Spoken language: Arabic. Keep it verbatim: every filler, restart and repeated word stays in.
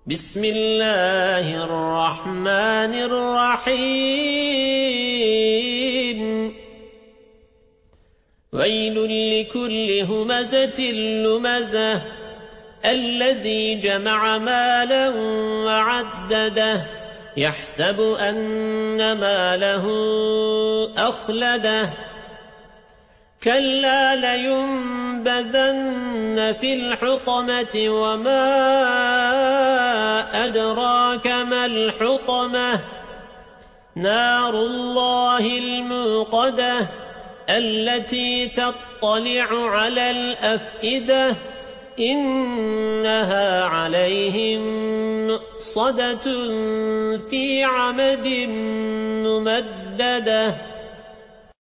بسم الله الرحمن الرحيم ويل لكل همزة لمزة الذي جمع مالا وعدده يحسب أن ماله أخلده كلا لينبذن في الحطمة وما أدراك ما الحطمة نار الله الموقدة التي تطلع على الأفئدة إنها عليهم مؤصدة في عمد ممددة.